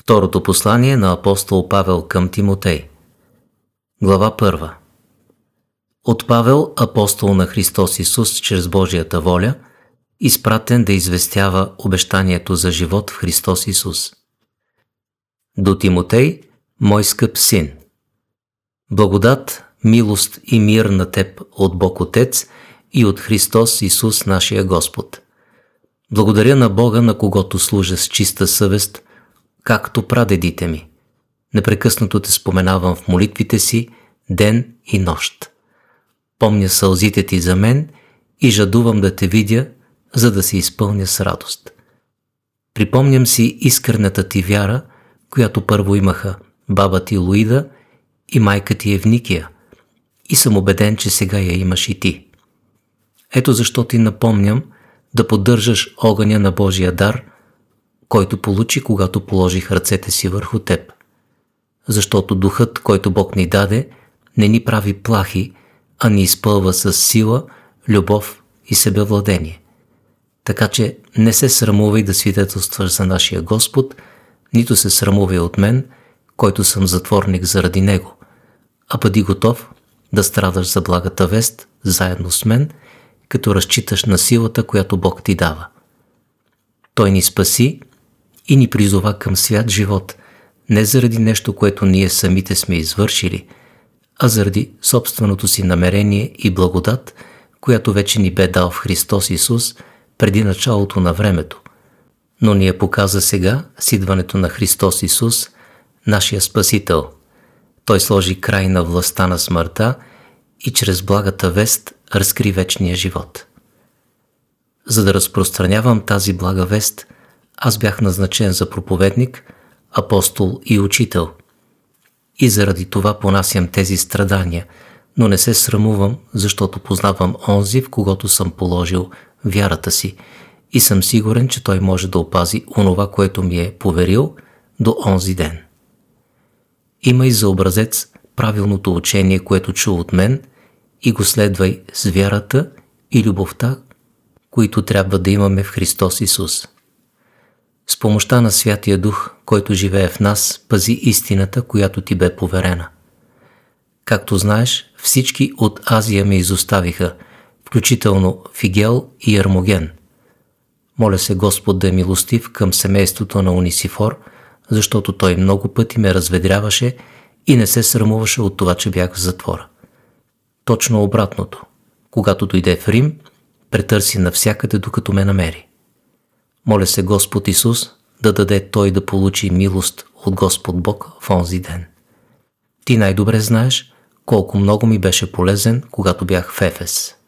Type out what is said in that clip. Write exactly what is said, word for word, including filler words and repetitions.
Второто послание на апостол Павел към Тимотей. Глава първа. От Павел, апостол на Христос Исус чрез Божията воля, изпратен да известява обещанието за живот в Христос Исус. До Тимотей, мой скъп син. Благодат, милост и мир на теб от Бог Отец и от Христос Исус нашия Господ. Благодаря на Бога, на когото служа с чиста съвест, както прадедите ми. Непрекъснато те споменавам в молитвите си, ден и нощ. Помня сълзите ти за мен и жадувам да те видя, за да се изпълня с радост. Припомням си искрената ти вяра, която първо имаха баба ти Луида и майка ти Евникия, и съм убеден, че сега я имаш и ти. Ето защо ти напомням да поддържаш огъня на Божия дар, който получи, когато положих ръцете си върху теб. Защото духът, който Бог ни даде, не ни прави плахи, а ни изпълва с сила, любов и себевладение. Така че не се срамувай да свидетелстваш за нашия Господ, нито се срамувай от мен, който съм затворник заради Него, а бъди готов да страдаш за благата вест заедно с мен, като разчиташ на силата, която Бог ти дава. Той ни спаси и ни призова към свят живот, не заради нещо, което ние самите сме извършили, а заради собственото си намерение и благодат, която вече ни бе дал в Христос Исус преди началото на времето, но ни я показа сега с идването на Христос Исус, нашия Спасител. Той сложи край на властта на смъртта и чрез благата вест разкри вечния живот. За да разпространявам тази блага вест, аз бях назначен за проповедник, апостол и учител. И заради това понасям тези страдания, но не се срамувам, защото познавам онзи, в когото съм положил вярата си, и съм сигурен, че той може да опази онова, което ми е поверил до онзи ден. Имай за образец правилното учение, което чу от мен, и го следвай с вярата и любовта, които трябва да имаме в Христос Исус. С помощта на Святия Дух, който живее в нас, пази истината, която ти бе поверена. Както знаеш, всички от Азия ме изоставиха, включително Фигел и Ермоген. Моля се Господ да е милостив към семейството на Унисифор, защото той много пъти ме разведряваше и не се срамуваше от това, че бях в затвора. Точно обратното. Когато дойде в Рим, претърси навсякъде, докато ме намери. Моля се Господ Исус да даде той да получи милост от Господ Бог в онзи ден. Ти най-добре знаеш колко много ми беше полезен, когато бях в Ефес.